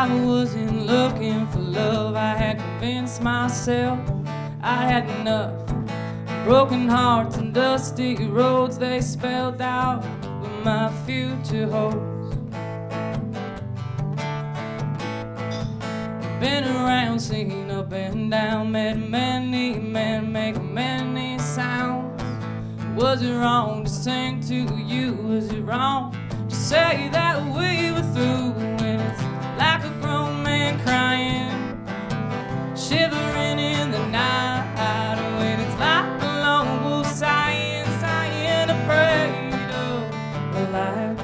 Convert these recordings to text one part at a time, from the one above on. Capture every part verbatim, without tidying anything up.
I wasn't looking for love, I had convinced myself I had enough. Broken hearts and dusty roads, they spelled out what my future holds. Been around, seen up and down, met many men make many sounds. Was it wrong to sing to you? Was it wrong to say that we were through? When it's like a grown man crying, shivering in the night. When it's like a lone wolf sighing, sighing, afraid of the light.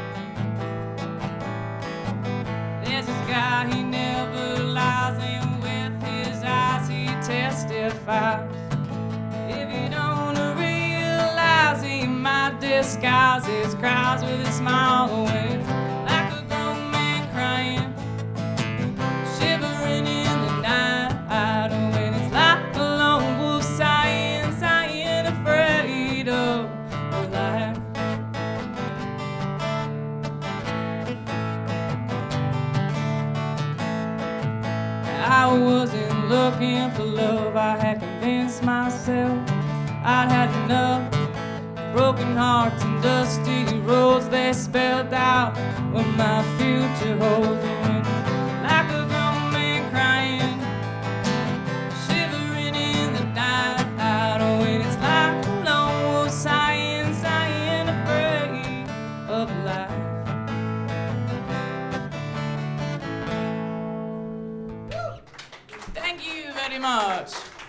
There's this guy, he never lies, and with his eyes he testifies. If you don't realize, he might disguise his cries with a smile. When it's like a grown man crying, shivering in the night. When it's like a lone wolf sighing, sighing, afraid of the light. I wasn't looking for love, I had convinced myself I'd had enough. Broken hearts and dusty roads, they spelled out what my future holds. When like a grown man crying, shivering in the night. When it's like a lone wolf sighing, sighing, afraid of life. Thank you very much.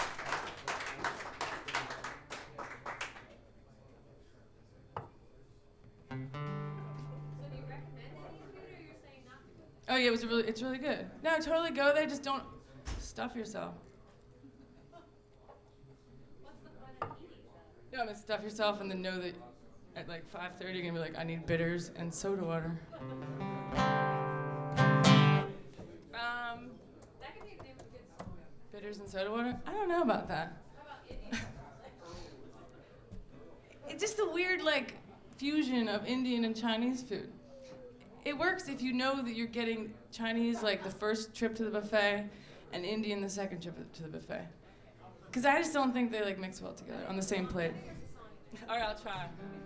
Oh yeah, it was really, it's really good. No, totally go there, just don't stuff yourself. What's the point of eating that? No, I mean stuff yourself and then know that at like five thirty you're gonna be like, I need bitters and soda water. Um, That could be a name of a good song. bitters and soda water? I don't know about that. How about Indian? It's just a weird like fusion of Indian and Chinese food. It works if you know that you're getting Chinese like the first trip to the buffet and Indian the second trip to the buffet. Because I just don't think they like mix well together on the same plate. All right, I'll try.